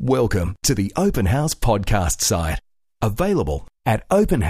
Welcome to the Open House podcast site. Available at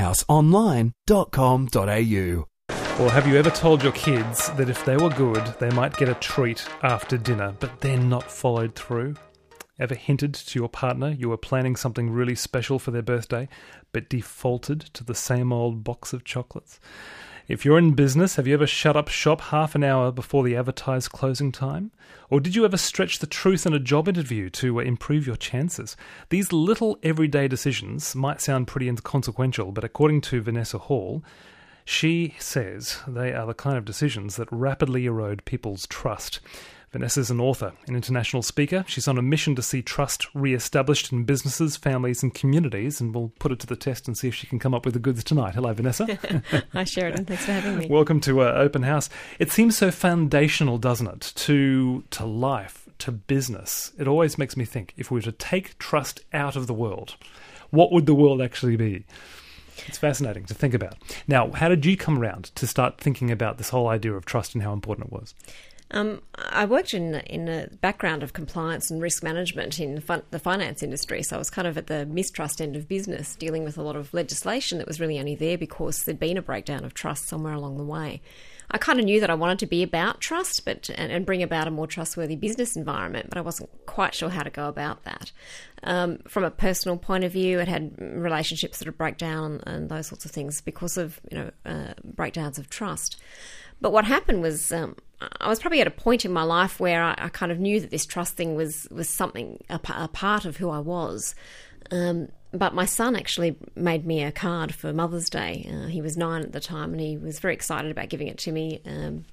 openhouseonline.com.au. Or have you ever told your kids that if they were good, they might get a treat after dinner, but then not followed through? Ever hinted to your partner you were planning something really special for their birthday, but defaulted to the same old box of chocolates? If you're in business, have you ever shut up shop half an hour before the advertised closing time? Or did you ever stretch the truth in a job interview to improve your chances? These little everyday decisions might sound pretty inconsequential, but according to Vanessa Hall, she says they are the kind of decisions that rapidly erode people's trust. Vanessa's an author, an international speaker. She's on a mission to see trust re-established in businesses, families and communities, and we'll put it to the test and see if she can come up with the goods tonight. Hello, Vanessa. Hi, Sheridan. Thanks for having me. Welcome to Open House. It seems so foundational, doesn't it, to life, to business. It always makes me think, if we were to take trust out of the world, what would the world actually be? It's fascinating to think about. Now, how did you come around to start thinking about this whole idea of trust and how important it was? I worked in a background of compliance and risk management in the finance industry, so I was kind of at the mistrust end of business, dealing with a lot of legislation that was really only there because there'd been a breakdown of trust somewhere along the way. I kind of knew that I wanted to be about trust and bring about a more trustworthy business environment, but I wasn't quite sure how to go about that. From a personal point of view, it had relationships that would break down and those sorts of things because of breakdowns of trust. But what happened was I was probably at a point in my life where I kind of knew that this trust thing was something, a part of who I was. But my son actually made me a card for Mother's Day. He was 9 at the time and he was very excited about giving it to me.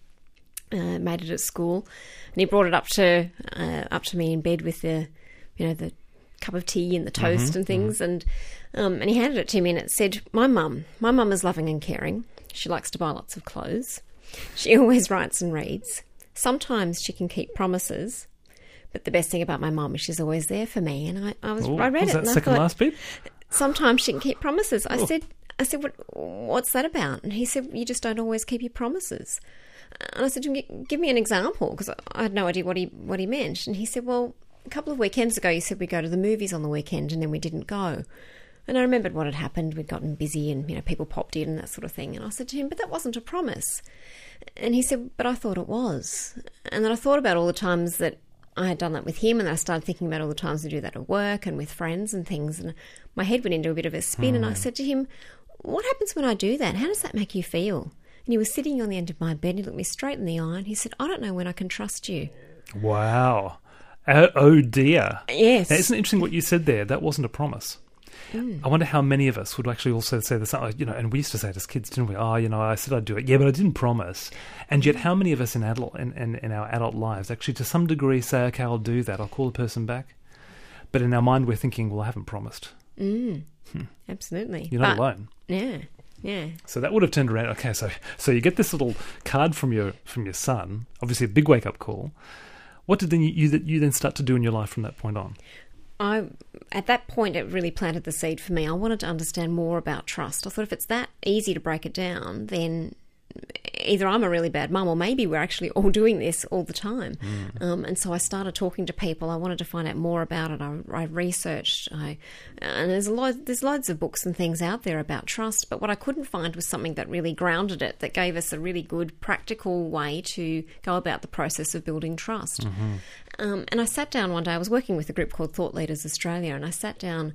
Made it at school, and he brought it up to me in bed with the cup of tea and the toast and things, and he handed it to me and it said, My mum is loving and caring. She likes to buy lots of clothes. She always writes and reads. Sometimes she can keep promises, but the best thing about my mum is she's always there for me. And I read it. That second last bit? Sometimes she can keep promises. I said, what's that about? And he said, you just don't always keep your promises. And I said to him, give me an example, because I had no idea what he meant. And he said, well, a couple of weekends ago you said we go to the movies on the weekend and then we didn't go. And I remembered what had happened. We'd gotten busy and people popped in and that sort of thing. And I said to him, but that wasn't a promise. And he said, but I thought it was. And then I thought about all the times that I had done that with him, and then I started thinking about all the times we do that at work and with friends and things. And my head went into a bit of a spin and I said to him, what happens when I do that? How does that make you feel? And he was sitting on the end of my bed. He looked me straight in the eye and he said, I don't know when I can trust you. Wow. Oh dear. Yes. Now, isn't it interesting what you said there? That wasn't a promise. I wonder how many of us would actually also say the same, and we used to say it as kids, didn't we? I said I'd do it. Yeah, but I didn't promise. And yet how many of us in our adult lives actually to some degree say, okay, I'll do that. I'll call the person back. But in our mind we're thinking, well, I haven't promised. Absolutely. You're not alone. Yeah. So that would have turned around. Okay, so you get this little card from your son, obviously a big wake-up call. What did you then start to do in your life from that point on? At that point, it really planted the seed for me. I wanted to understand more about trust. I thought if it's that easy to break it down, then either I'm a really bad mum or maybe we're actually all doing this all the time. And so I started talking to people. I wanted to find out more about it. I researched. And there's loads of books and things out there about trust, but what I couldn't find was something that really grounded it, that gave us a really good practical way to go about the process of building trust. And I sat down one day. I was working with a group called Thought Leaders Australia, and I sat down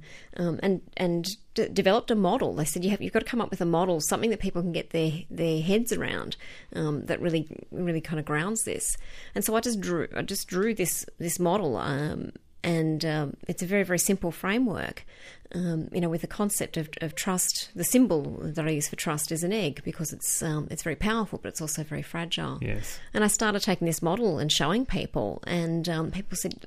and developed a model. They said you've got to come up with a model, something that people can get their heads around, that really really kind of grounds this. And so I just drew this model, and it's a very very simple framework. With the concept of trust, the symbol that I use for trust is an egg because it's very powerful, but it's also very fragile. Yes. And I started taking this model and showing people, and people said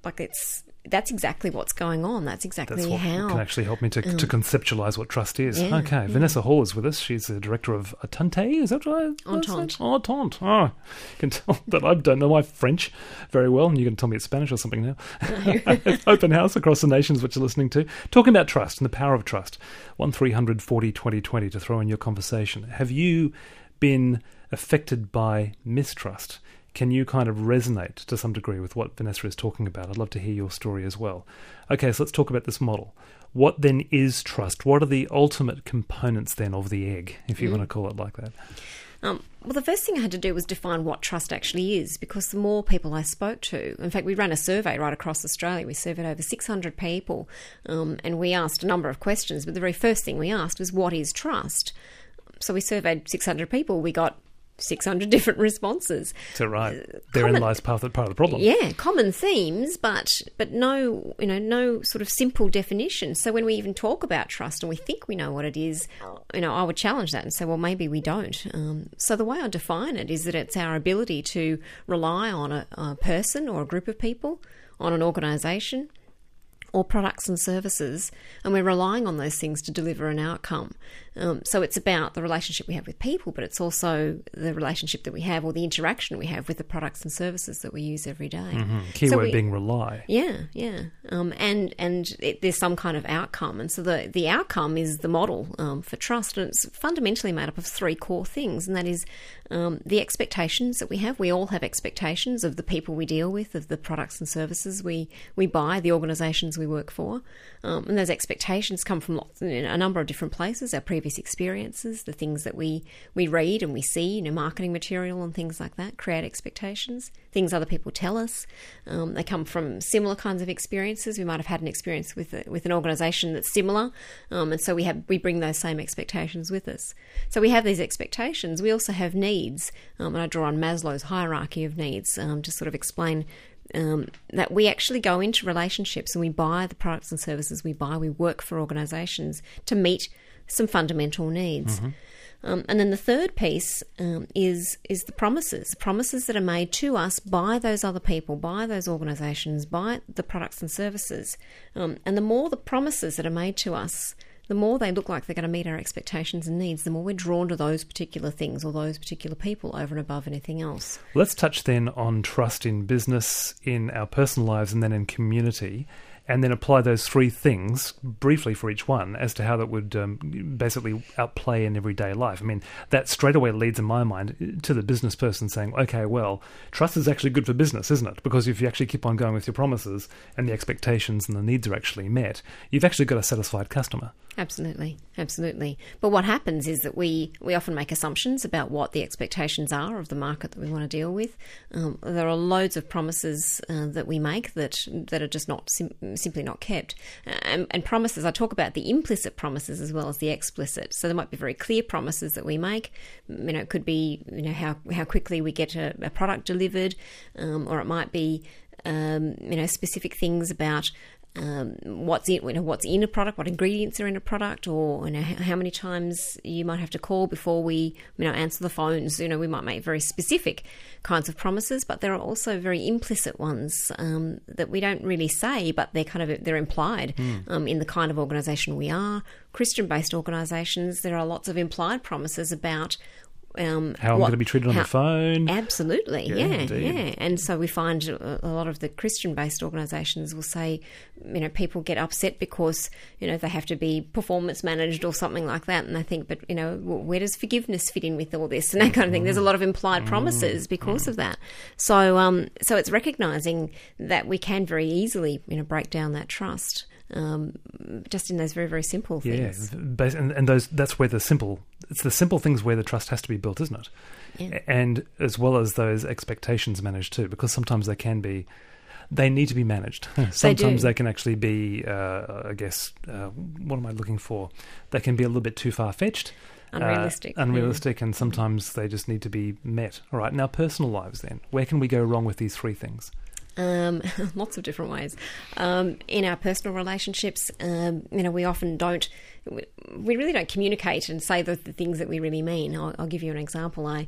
that's exactly what's going on. That's exactly what how can actually help me to conceptualize what trust is. Yeah, okay, Vanessa Hall is with us. She's the director of Entente. Is that right? Entente. Entente. Oh, you can tell that I don't know my French very well, and you can tell me it's Spanish or something now. Open House across the nations, which you're listening to, talking about trust and the power of trust. 1300 40 20 20 to throw in your conversation. Have you been affected by mistrust? can you kind of resonate to some degree with what Vanessa is talking about? I'd love to hear your story as well. Okay, so let's talk about this model. What then is trust? What are the ultimate components then of the egg, if you want to call it like that? Well, the first thing I had to do was define what trust actually is, because the more people I spoke to, in fact, we ran a survey right across Australia. We surveyed over 600 people, and we asked a number of questions, but the very first thing we asked was, what is trust? So we surveyed 600 people. We got 600 different responses. So right, therein lies part of the problem. Yeah, common themes, but no, no sort of simple definition. So when we even talk about trust and we think we know what it is, I would challenge that and say, well, maybe we don't. So the way I define it is that it's our ability to rely on a person or a group of people, on an organisation, or products and services, and we're relying on those things to deliver an outcome. So it's about the relationship we have with people, but it's also the relationship that we have, or the interaction we have with the products and services that we use every day. Mm-hmm. Keyword being rely. Yeah. There's some kind of outcome, and so the outcome is the model for trust, and it's fundamentally made up of three core things, and that is the expectations that we have. We all have expectations of the people we deal with, of the products and services we buy, the organisations we work for, and those expectations come from a number of different places: our previous experiences, the things that we read and we see, marketing material and things like that create expectations. Things other people tell us, they come from similar kinds of experiences. We might have had an experience with an organisation that's similar, and so we bring those same expectations with us. So we have these expectations. We also have needs, and I draw on Maslow's hierarchy of needs to sort of explain that we actually go into relationships and we buy the products and services we buy. We work for organisations to meet some fundamental needs. Mm-hmm. And then the third piece is the promises that are made to us by those other people, by those organisations, by the products and services. And the more the promises that are made to us, the more they look like they're going to meet our expectations and needs, the more we're drawn to those particular things or those particular people over and above anything else. Let's touch then on trust in business, in our personal lives, and then in community, and then apply those three things briefly for each one as to how that would basically outplay in everyday life. I mean, that straight away leads in my mind to the business person saying, okay, well, trust is actually good for business, isn't it? Because if you actually keep on going with your promises and the expectations and the needs are actually met, you've actually got a satisfied customer. Absolutely. But what happens is that we often make assumptions about what the expectations are of the market that we want to deal with. There are loads of promises that we make that are just not simply not kept. And promises, I talk about the implicit promises as well as the explicit. So there might be very clear promises that we make. It could be how quickly we get a product delivered, or it might be specific things about what's in a product, what ingredients are in a product, or how many times you might have to call before we answer the phones. We might make very specific kinds of promises, but there are also very implicit ones that we don't really say, but they're implied in the kind of organisation we are. Christian-based organisations, there are lots of implied promises about how I'm going to be treated on the phone. Absolutely, yeah. And so we find a lot of the Christian-based organisations will say, people get upset because, they have to be performance managed or something like that. And they think, but, where does forgiveness fit in with all this and that kind of thing? There's a lot of implied promises because of that. So it's recognising that we can very easily, break down that trust. Just in those very, very simple things. Yeah, and that's where it's the simple things where the trust has to be built, isn't it? Yeah. And as well as those expectations managed too, because sometimes they need to be managed. Sometimes they can actually be, what am I looking for? They can be a little bit too far-fetched. Unrealistic, and sometimes they just need to be met. All right, now personal lives then. Where can we go wrong with these three things? Lots of different ways. In our personal relationships, we often we really don't communicate and say the things that we really mean. I'll give you an example. I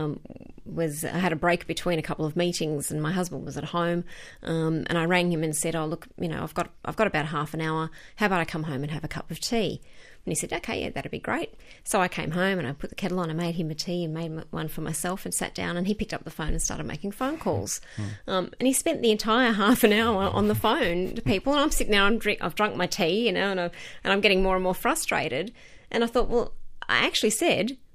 had a break between a couple of meetings, and my husband was at home, and I rang him and said, "Oh, look, I've got about half an hour. How about I come home and have a cup of tea?" And he said, okay, yeah, that'd be great. So I came home and I put the kettle on, I made him a tea and made one for myself and sat down, and he picked up the phone and started making phone calls. And he spent the entire half an hour on the phone to people, and I'm sitting there, I've drunk my tea, and I'm getting more and more frustrated. And I thought, well, I actually said,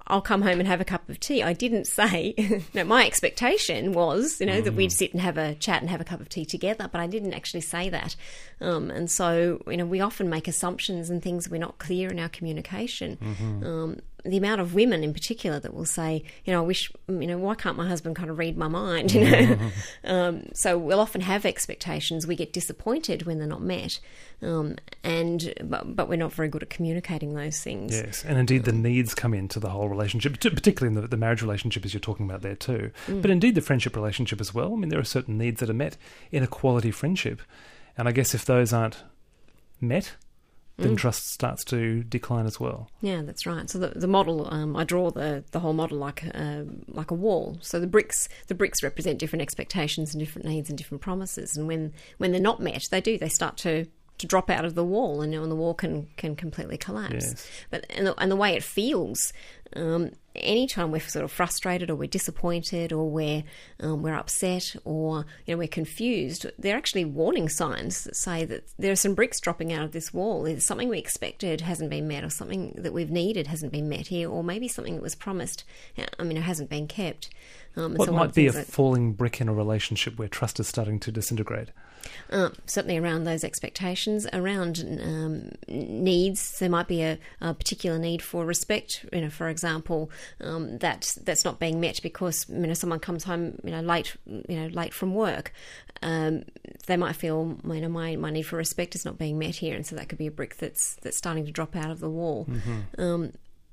I'll come home and have a cup of tea. I didn't say, my expectation was, that we'd sit and have a chat and have a cup of tea together, but I didn't actually say that. And so, we often make assumptions and things we're not clear in our communication. Mm-hmm. The amount of women in particular that will say, I wish, why can't my husband kind of read my mind, Mm-hmm. So we'll often have expectations. We get disappointed when they're not met. But we're not very good at communicating those things. Yes, and indeed the needs come into the whole relationship, particularly in the marriage relationship as you're talking about there too. But indeed the friendship relationship as well. I mean, there are certain needs that are met in a quality friendship. And I guess if those aren't met, then trust starts to decline as well. Yeah, that's right. So the model, I draw the whole model like a wall. So the bricks represent different expectations and different needs and different promises. And when they're not met, they start to drop out of the wall, and the wall can completely collapse. Yes. But and the way it feels, anytime we're sort of frustrated or we're disappointed or we're upset or we're confused, they're actually warning signs that say that there are some bricks dropping out of this wall. There's something we expected hasn't been met, or something that we've needed hasn't been met here, or maybe something that was promised, it hasn't been kept. What might be a falling brick in a relationship where trust is starting to disintegrate? Certainly around those expectations, around needs. There might be a particular need for respect, for example, that's not being met because someone comes home late from work. They might feel my need for respect is not being met here, and so that could be a brick that's starting to drop out of the wall. Mm-hmm.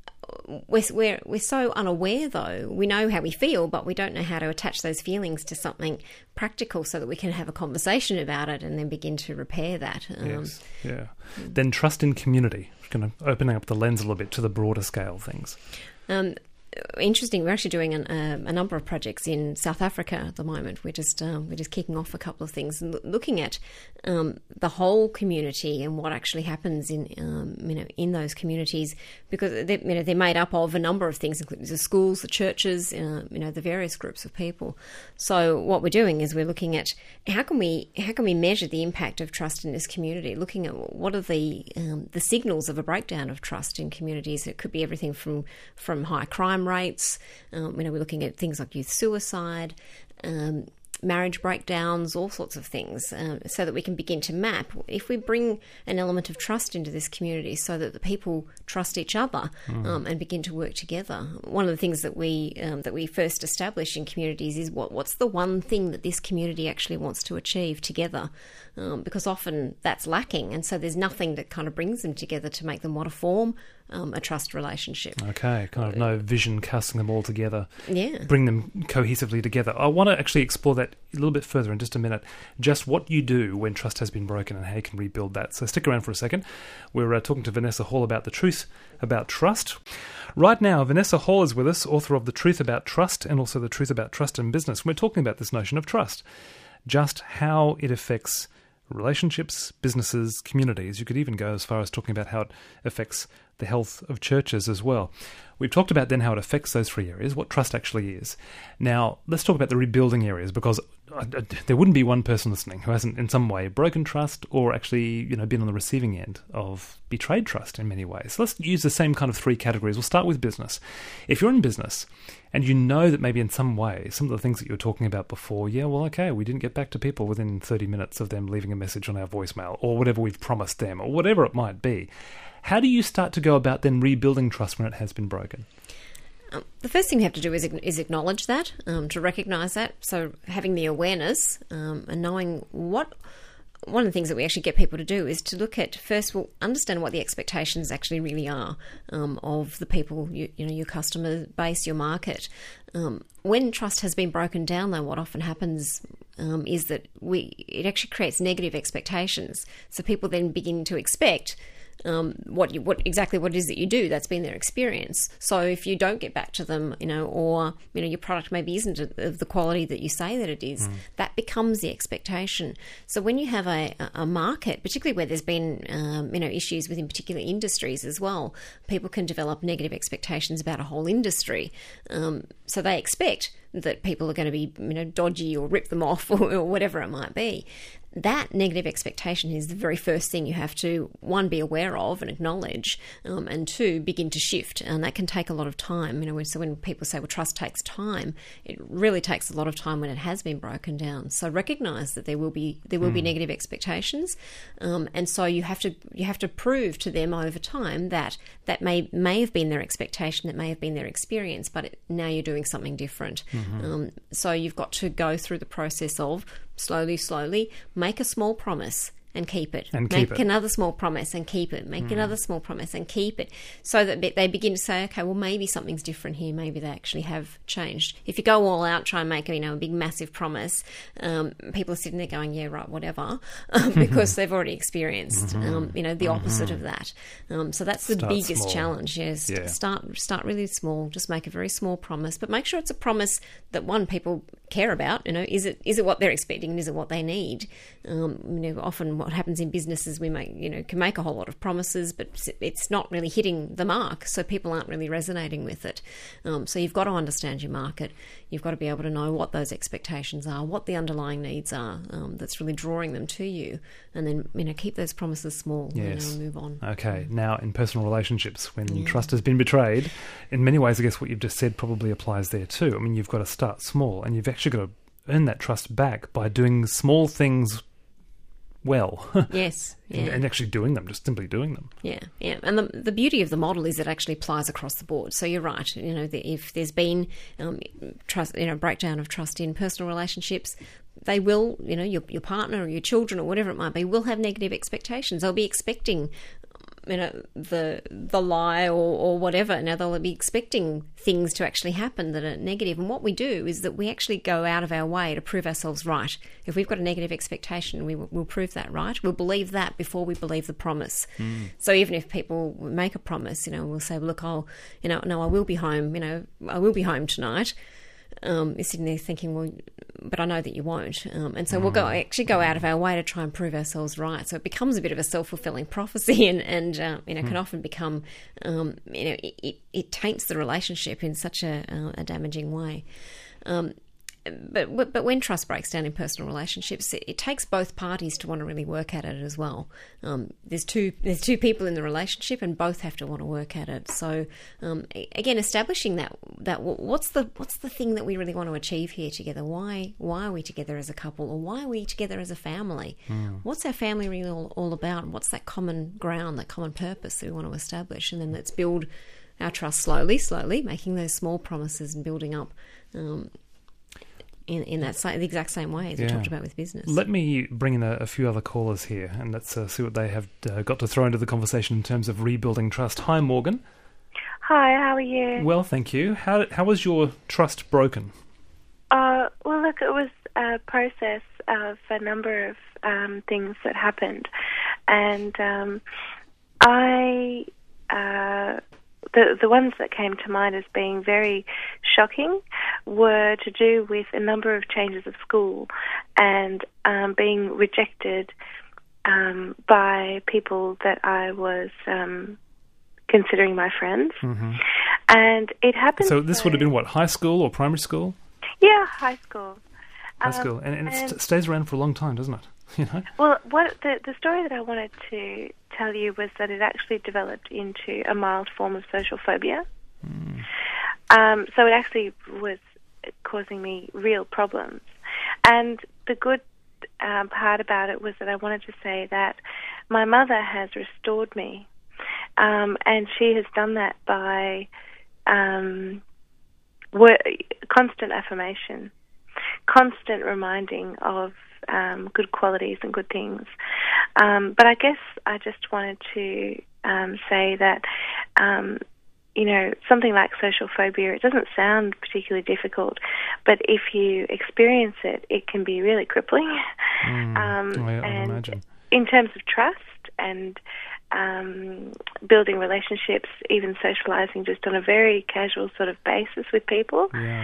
We're so unaware, though. We know how we feel, but we don't know how to attach those feelings to something practical so that we can have a conversation about it and then begin to repair that. Yes, yeah. Then trust in community. Kind of opening up the lens a little bit to the broader scale things. Interesting. We're actually doing a number of projects in South Africa at the moment. We're just kicking off a couple of things and looking at the whole community and what actually happens in those communities, because they're made up of a number of things, including the schools, the churches, the various groups of people. So what we're doing is we're looking at how can we measure the impact of trust in this community, looking at what are the signals of a breakdown of trust in communities. It could be everything from high crime rates. We're looking at things like youth suicide, marriage breakdowns, all sorts of things, so that we can begin to map. If we bring an element of trust into this community so that the people trust each other and begin to work together. One of the things that we first establish in communities is what's the one thing that this community actually wants to achieve together, because often that's lacking, and so there's nothing that kind of brings them together to make them want to form a trust relationship. Okay, kind of no vision casting them all together. Yeah. Bring them cohesively together. I want to actually explore that a little bit further in just a minute, just what you do when trust has been broken and how you can rebuild that. So stick around for a second. We're talking to Vanessa Hall about the truth about trust. Right now, Vanessa Hall is with us, author of The Truth About Trust and also The Truth About Trust in Business. We're talking about this notion of trust, just how it affects relationships, businesses, communities. You could even go as far as talking about how it affects the health of churches as well. We've talked about then how it affects those three areas, what trust actually is. Now, let's talk about the rebuilding areas, because there wouldn't be one person listening who hasn't in some way broken trust or actually been on the receiving end of betrayed trust in many ways. So let's use the same kind of three categories. We'll start with business. If you're in business and you know that maybe in some way, some of the things that you were talking about before, we didn't get back to people within 30 minutes of them leaving a message on our voicemail or whatever we've promised them or whatever it might be. How do you start to go about then rebuilding trust when it has been broken? The first thing you have to do is acknowledge that, to recognise that. So having the awareness and knowing what... One of the things that we actually get people to do is to look at, first, we'll understand what the expectations actually really are of the people, your customer base, your market. When trust has been broken down, though, what often happens is that it actually creates negative expectations. So people then begin to expect what it is that you do. That's been their experience. So if you don't get back to them, or your product maybe isn't of the quality that you say that it is, that becomes the expectation. So when you have a market, particularly where there's been issues within particular industries as well, people can develop negative expectations about a whole industry. So they expect that people are going to be dodgy or rip them off or whatever it might be. that negative expectation is the very first thing you have to, one, be aware of and acknowledge, and two, begin to shift. And that can take a lot of time. So when people say, well, trust takes time, it really takes a lot of time when it has been broken down. So recognise that there will be negative expectations, and so you have to prove to them over time that may have been their expectation, that may have been their experience, but now you're doing something different. So you've got to go through the process of slowly make a small promise and keep it. Make another small promise and keep it. Make another small promise and keep it. So that they begin to say, okay, well, maybe something's different here. Maybe they actually have changed. If you go all out, try and make a big, massive promise, people are sitting there going, yeah, right, whatever, because they've already experienced, the opposite of that. So that's the biggest challenge. Yes, start really small. Just make a very small promise, but make sure it's a promise that, one, people care about. Is it what they're expecting, and is it what they need? Often what happens in business is we can make a whole lot of promises, but it's not really hitting the mark, so people aren't really resonating with it. So you've got to understand your market. You've got to be able to know what those expectations are, what the underlying needs are, that's really drawing them to you, and then keep those promises small. Yes. And move on. Okay. Now, in personal relationships, when trust has been betrayed, in many ways, I guess what you've just said probably applies there too. I mean, you've got to start small, and you've actually got to earn that trust back by doing small things well. Yes. Yeah. And actually doing them, just simply doing them. Yeah. And the beauty of the model is it actually applies across the board. So you're right. If there's been trust, breakdown of trust in personal relationships, they will, your partner or your children or whatever it might be, will have negative expectations. They'll be expecting the lie or whatever. Now, they'll be expecting things to actually happen that are negative. And what we do is that we actually go out of our way to prove ourselves right. If we've got a negative expectation, we'll prove that right. We'll believe that before we believe the promise. So even if people make a promise, we'll say, look, I will be home. I will be home tonight. You're sitting there thinking, well, but I know that you won't. And so we'll go out of our way to try and prove ourselves right. So it becomes a bit of a self-fulfilling prophecy and can often become, it taints the relationship in such a damaging way. But when trust breaks down in personal relationships, it takes both parties to want to really work at it as well. There's two people in the relationship, and both have to want to work at it. So again, establishing that what's the thing that we really want to achieve here together? Why are we together as a couple, or why are we together as a family? What's our family really all about? And what's that common ground, that common purpose that we want to establish? And then let's build our trust slowly, making those small promises and building up. In the exact same way as we talked about with business. Let me bring in a few other callers here, and let's see what they have got to throw into the conversation in terms of rebuilding trust. Hi, Morgan. Hi, how are you? Well, thank you. How was your trust broken? Well, look, it was a process of a number of things that happened, and The ones that came to mind as being very shocking were to do with a number of changes of school and being rejected by people that I was considering my friends. And it happened... So this would have been, what, high school or primary school? Yeah, high school. High school. And it stays around for a long time, doesn't it? Well, the story that I wanted to tell you was that it actually developed into a mild form of social phobia. So it actually was causing me real problems. And the good part about it was that I wanted to say that my mother has restored me, and she has done that by constant affirmation, constant reminding of good qualities and good things. But I guess I just wanted to say that, something like social phobia, it doesn't sound particularly difficult, but if you experience it, it can be really crippling. I imagine. In terms of trust and building relationships, even socializing just on a very casual sort of basis with people.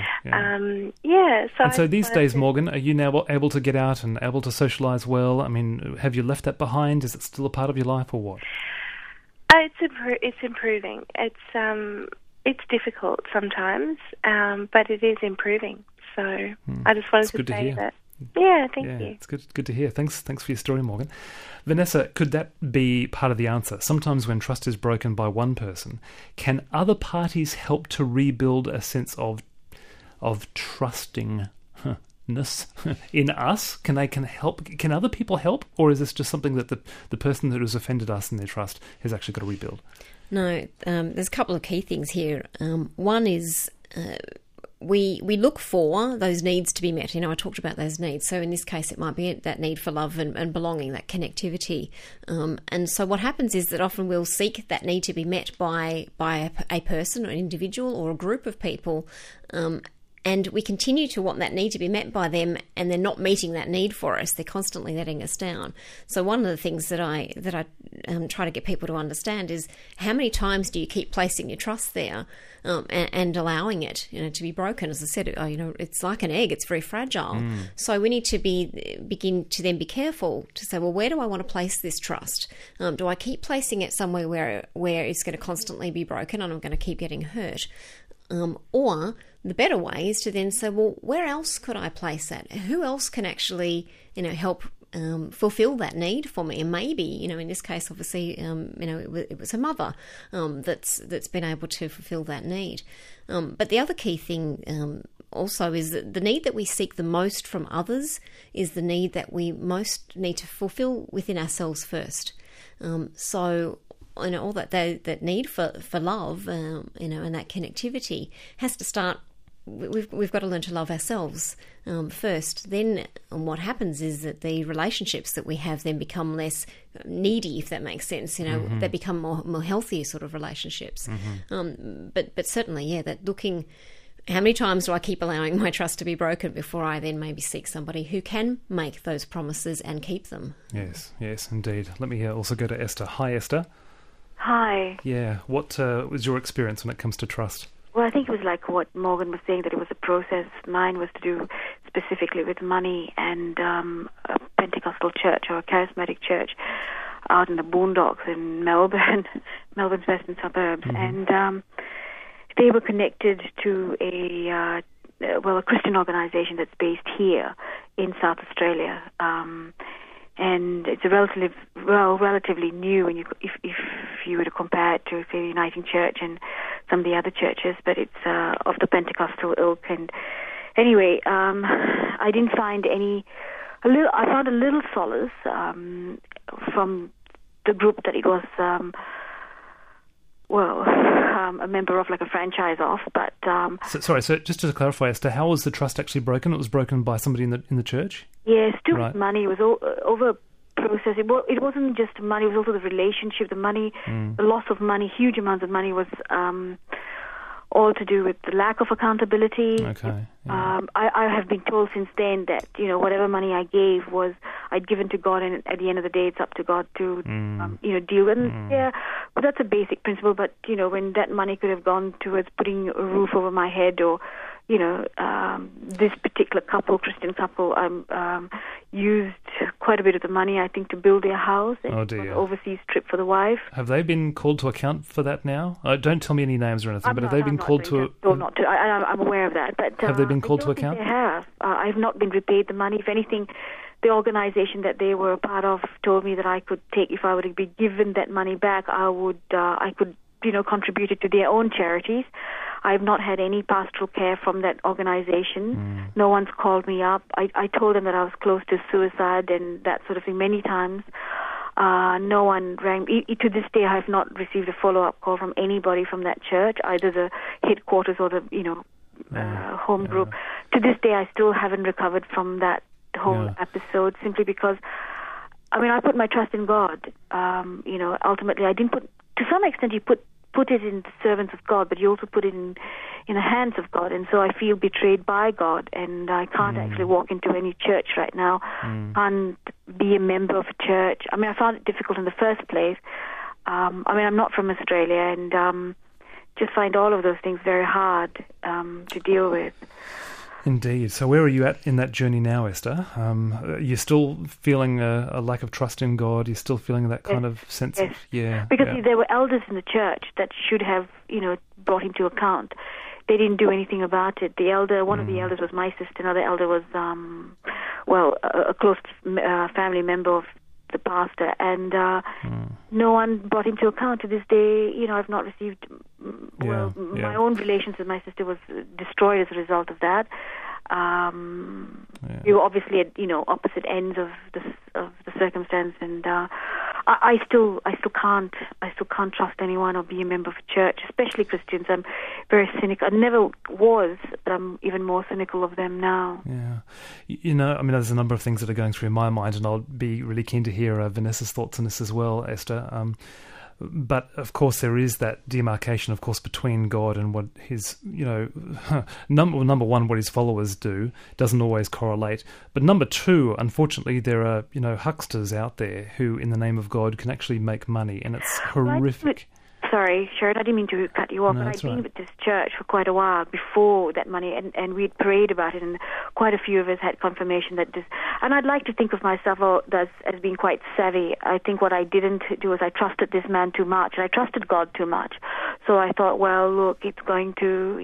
So these days, Morgan, are you now able to get out and able to socialize well? I mean, have you left that behind? Is it still a part of your life, or what? It's improving. It's difficult sometimes, but it is improving. So I just wanted to say that. Yeah, thank Yeah, you. it's good to hear. Thanks for your story, Morgan. Vanessa, could that be part of the answer? Sometimes when trust is broken by one person, can other parties help to rebuild a sense of trustingness in us? Can other people help, or is this just something that the person that has offended us in their trust has actually got to rebuild? No, there's a couple of key things here. One is we look for those needs to be met. I talked about those needs. So in this case, it might be that need for love and belonging, that connectivity. And so what happens is that often we'll seek that need to be met by a person or an individual or a group of people. And we continue to want that need to be met by them, and they're not meeting that need for us. They're constantly letting us down. So one of the things that I try to get people to understand is, how many times do you keep placing your trust there and allowing it, to be broken? As I said, it's like an egg; it's very fragile. So we need to begin to then be careful to say, well, where do I want to place this trust? Do I keep placing it somewhere where it's going to constantly be broken and I'm going to keep getting hurt? Or the better way is to then say, well, where else could I place that? Who else can actually, help fulfill that need for me? And maybe, in this case, obviously, it was a mother that's been able to fulfill that need. But the other key thing also is that the need that we seek the most from others is the need that we most need to fulfill within ourselves first. So all that need for love, and that connectivity has to start. We've got to learn to love ourselves first. Then what happens is that the relationships that we have then become less needy, if that makes sense. They become more healthy sort of relationships. But certainly, that looking. How many times do I keep allowing my trust to be broken before I then maybe seek somebody who can make those promises and keep them? Yes, indeed. Let me also go to Esther. Hi, Esther. Hi. Yeah, what was your experience when it comes to trust? Well, I think it was like what Morgan was saying, that it was a process. Mine was to do specifically with money and a Pentecostal church or a charismatic church out in the boondocks in Melbourne's western suburbs. And they were connected to a Christian organization that's based here in South Australia. And it's a relatively new, and if you were to compare it to, say, the Uniting Church and some of the other churches, but it's of the Pentecostal ilk. And anyway, I didn't find I found a little solace from the group that it was, a member of, like a franchise of. But so just to clarify, Esther, how was the trust actually broken? It was broken by somebody in the church? Yes, stupid money. It was over process. It wasn't just money. It was also the relationship, the money, the loss of money, huge amounts of money was all to do with the lack of accountability. Okay. Yeah. I have been told since then that, whatever money I gave I'd given to God, and at the end of the day, it's up to God to, deal with. Yeah, but that's a basic principle. But, when that money could have gone towards putting a roof over my head, or, this particular Christian couple, used quite a bit of the money, I think, to build their house. Oh, dear. An overseas trip for the wife. Have they been called to account for that now? Don't tell me any names or anything, but have they been called to... Not to. I'm aware of that. But have they been called to account? They have. I've not been repaid the money. If anything, the organization that they were a part of told me that I could take, if I were to be given that money back, I could contribute it to their own charities. I've not had any pastoral care from that organization. No one's called me up. I told them that I was close to suicide and that sort of thing many times. No one rang. To this day, I have not received a follow-up call from anybody from that church, either the headquarters or the home group. To this day, I still haven't recovered from that whole episode, simply because, I put my trust in God. Ultimately, I didn't put. To some extent, you put it in the servants of God, but you also put it in the hands of God. And so I feel betrayed by God, and I can't actually walk into any church right now, can't be a member of a church. I found it difficult in the first place. I'm not from Australia, and just find all of those things very hard to deal with. Indeed. So where are you at in that journey now, Esther? You're still feeling a lack of trust in God? You're still feeling that kind of sense of... Because there were elders in the church that should have, brought into account, they didn't do anything about it. The elder, one of the elders was my sister, another elder was, a close family member of the pastor, and no one brought into account. To this day, I've not received. My own relations with my sister was destroyed as a result of that. We were obviously at opposite ends of the circumstance, and I still can't trust anyone or be a member of a church, especially Christians. I'm very cynical. I never was, but I'm even more cynical of them now. Yeah, there's a number of things that are going through my mind, and I'll be really keen to hear Vanessa's thoughts on this as well, Esther. But of course, there is that demarcation, of course, between God and what his, number one, what his followers do doesn't always correlate. But number two, unfortunately, there are, hucksters out there who, in the name of God, can actually make money, and it's horrific. Sorry, Sharon, I didn't mean to cut you off, but I'd been with this church for quite a while before that money, and we'd prayed about it, and quite a few of us had confirmation that this, and I'd like to think of myself as being quite savvy. I think what I didn't do is I trusted this man too much, and I trusted God too much. So I thought, well, look, it's going to,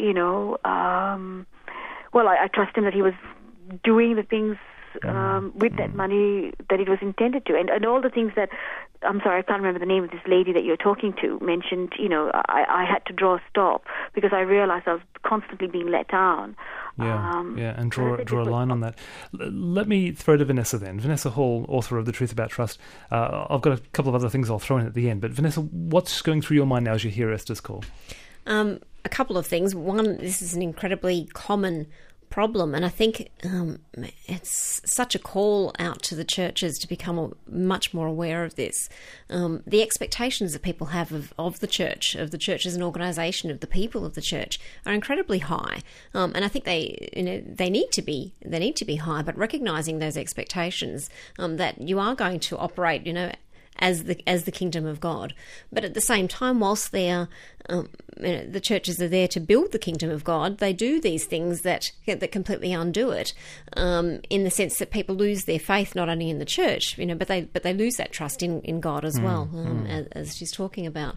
I trust him that he was doing the things with that money that it was intended to, and all the things that, I'm sorry, I can't remember the name of this lady that you're talking to, mentioned, I had to draw a stop because I realized I was constantly being let down. And draw a line on that. Let me throw to Vanessa then. Vanessa Hall, author of The Truth About Trust. I've got a couple of other things I'll throw in at the end, but Vanessa, what's going through your mind now as you hear Esther's call? A couple of things. One, this is an incredibly common problem, and I think it's such a call out to the churches to become much more aware of this. The expectations that people have of the church as an organisation, of the people of the church, are incredibly high, and I think they need to be high. But recognising those expectations, that you are going to operate, as the kingdom of God, but at the same time, whilst they are, the churches are there to build the kingdom of God, they do these things that completely undo it, in the sense that people lose their faith not only in the church, but they lose that trust in God as well, as she's talking about.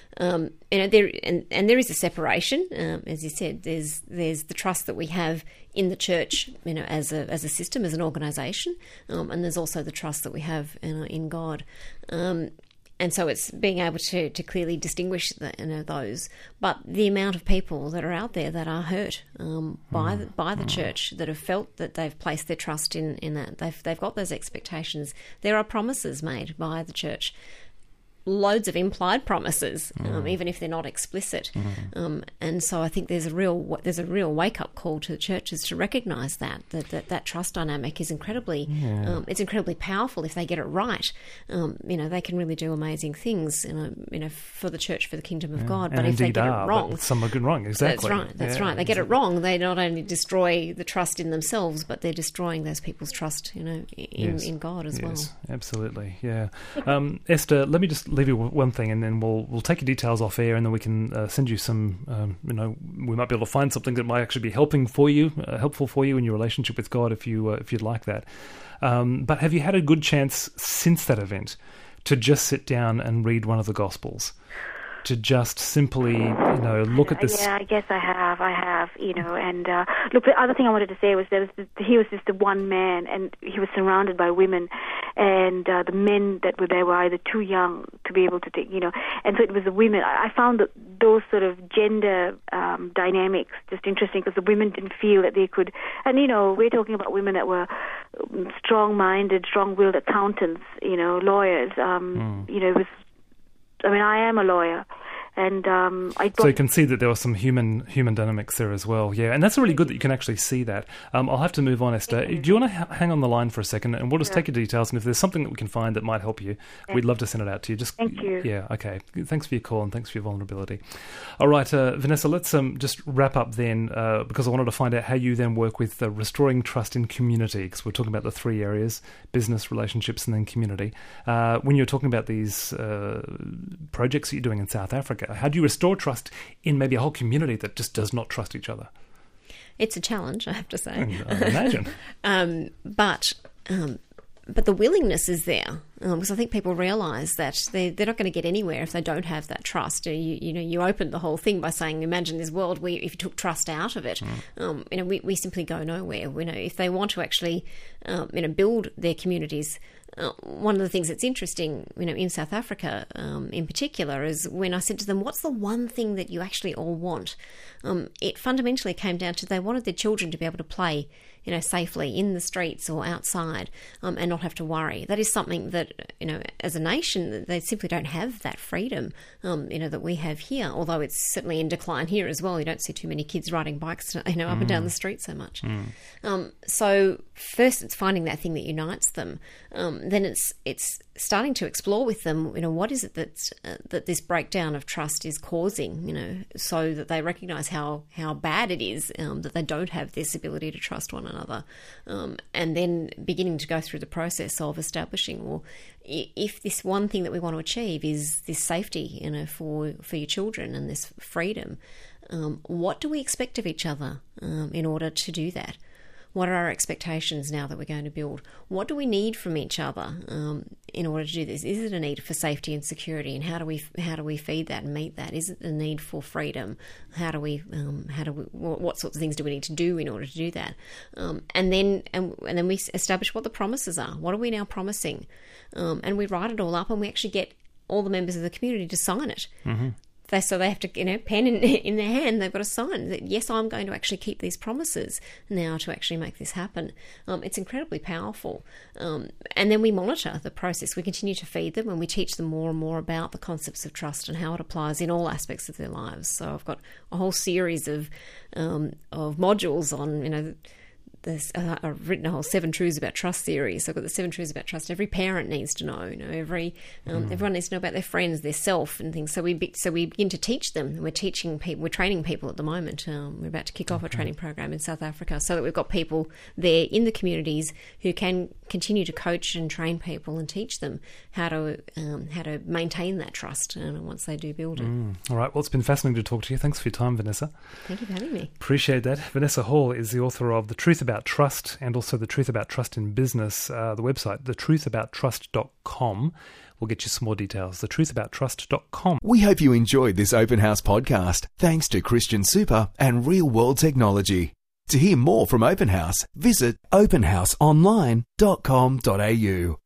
There is a separation, as you said. There's the trust that we have in the church, as a system, as an organisation, and there's also the trust that we have in God. And so it's being able to clearly distinguish those. But the amount of people that are out there that are hurt by the church, that have felt that they've placed their trust in that, they've got those expectations. There are promises made by the church, loads of implied promises, even if they're not explicit. And so I think there's a real wake up call to the churches to recognise that trust dynamic is incredibly it's incredibly powerful if they get it right. They can really do amazing things. For the church, for the kingdom of God. But if they get it wrong, some are good wrong. Exactly. That's right. They get it wrong. They not only destroy the trust in themselves, but they're destroying those people's trust, in God as well. Absolutely. Yeah. Esther, let me just leave you with one thing, and then we'll take your details off air, and then we can send you some. We might be able to find something that might actually be helpful for you in your relationship with God, if you'd like that. But have you had a good chance since that event to just sit down and read one of the Gospels? To just simply, look at this. Yeah, I guess I have, and look, the other thing I wanted to say was he was just the one man, and he was surrounded by women, and the men that were there were either too young to be able to take, and so it was the women. I found that those sort of gender dynamics just interesting, because the women didn't feel that they could, and we're talking about women that were strong-minded, strong-willed accountants, lawyers, it was, I am a lawyer, and so you can see that there was some human dynamics there as well. Yeah, and that's really good that you can actually see that. I'll have to move on, Esther. Do you want to hang on the line for a second, and we'll just take your details, and if there's something that we can find that might help you, we'd love to send it out to you. Thank you. Yeah, okay. Thanks for your call, and thanks for your vulnerability. All right, Vanessa, let's just wrap up then, because I wanted to find out how you then work with restoring trust in community, because we're talking about the three areas: business, relationships, and then community. When you're talking about these projects that you're doing in South Africa, how do you restore trust in maybe a whole community that just does not trust each other? It's a challenge, I have to say. I imagine. But But the willingness is there, because I think people realise that they're not going to get anywhere if they don't have that trust. You opened the whole thing by saying, imagine this world where if you took trust out of it, we simply go nowhere. If they want to actually build their communities. One of the things that's interesting, in South Africa in particular, is when I said to them, what's the one thing that you actually all want? It fundamentally came down to they wanted their children to be able to play, safely in the streets or outside and not have to worry. That is something that, as a nation, they simply don't have that freedom, that we have here, although it's certainly in decline here as well. You don't see too many kids riding bikes, up and down the street so much. So first it's finding that thing that unites them. Then it's starting to explore with them, what is it that this breakdown of trust is causing, so that they recognise how bad it is that they don't have this ability to trust one another, and then beginning to go through the process of establishing, well, if this one thing that we want to achieve is this safety, for your children and this freedom, what do we expect of each other in order to do that? What are our expectations now that we're going to build? What do we need from each other in order to do this? Is it a need for safety and security, and how do we feed that and meet that? Is it a need for freedom? What sorts of things do we need to do in order to do that? And then we establish what the promises are. What are we now promising? And we write it all up, and we actually get all the members of the community to sign it. Mm-hmm. So they have to, pen in their hand, they've got to sign that, yes, I'm going to actually keep these promises now to actually make this happen. It's incredibly powerful. And then we monitor the process. We continue to feed them, and we teach them more and more about the concepts of trust and how it applies in all aspects of their lives. So I've got a whole series of modules on, I've written a whole 7 Truths About Trust series. So I've got the 7 Truths About Trust. Every parent needs to know. Everyone needs to know about their friends, their self, and things. So we begin to teach them. And we're teaching people. We're training people at the moment. We're about to kick off a training program in South Africa, so that we've got people there in the communities who can continue to coach and train people and teach them how to maintain that trust once they do build it. All right. Well, it's been fascinating to talk to you. Thanks for your time, Vanessa. Thank you for having me. Appreciate that. Vanessa Hall is the author of The Truth About Trust and also The Truth About Trust in Business. The website, thetruthabouttrust.com, will get you some more details. Thetruthabouttrust.com. We hope you enjoyed this Open House podcast, thanks to Christian Super and Real World Technology. To hear more from Open House, visit openhouseonline.com.au.